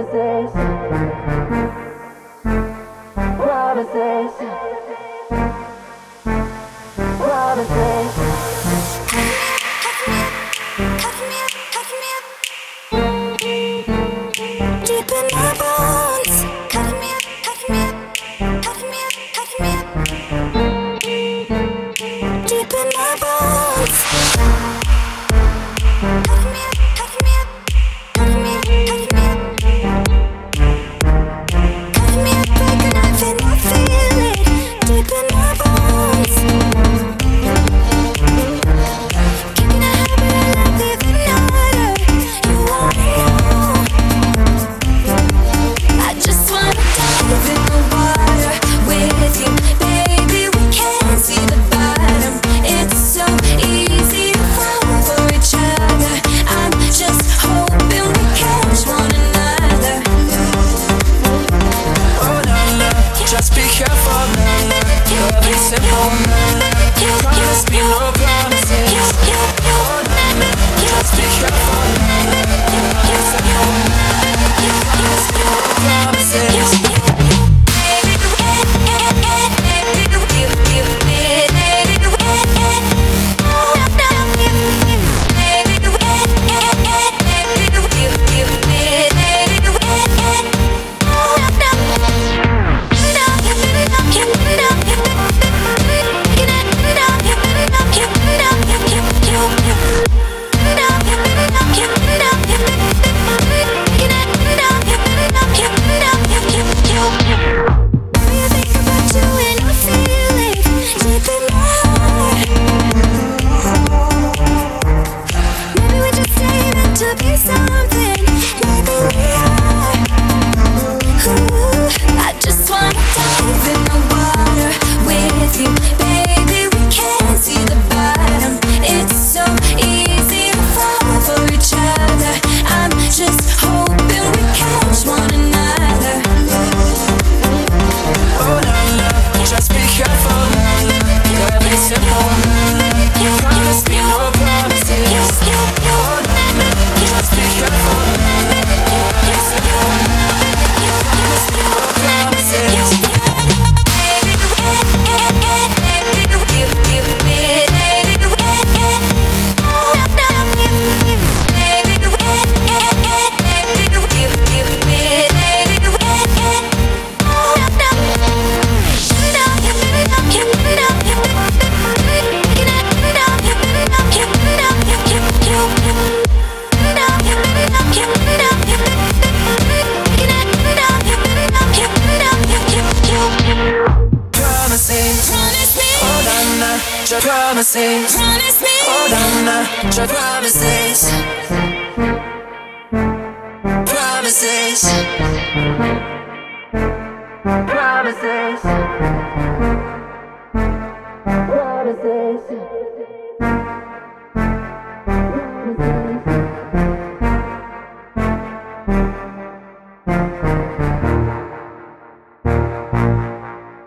Promises, promises, promises. Deep in my bones, cutting me up, cutting me up, cutting me up, cutting me up. Deep in my bones, cutting me up, cutting me up, cutting me up, cutting me up, cutting me up like a knife and I feel it. Deep in my bones, kicking a habit I love even harder. You wanna know? I just wanna dive in the water with you, baby. We can't see the bottom. It's so easy to fall for each other. I'm just hoping we catch one another. Oh no, no, just be careful, no, no. Love is simple, no, no. Promise me no promises. Oh no, no, just be careful, no, no. Love is simple, no, no. Promise me no promises. Promises, promise me. Hold on now, just promises, promises, Promises, promises.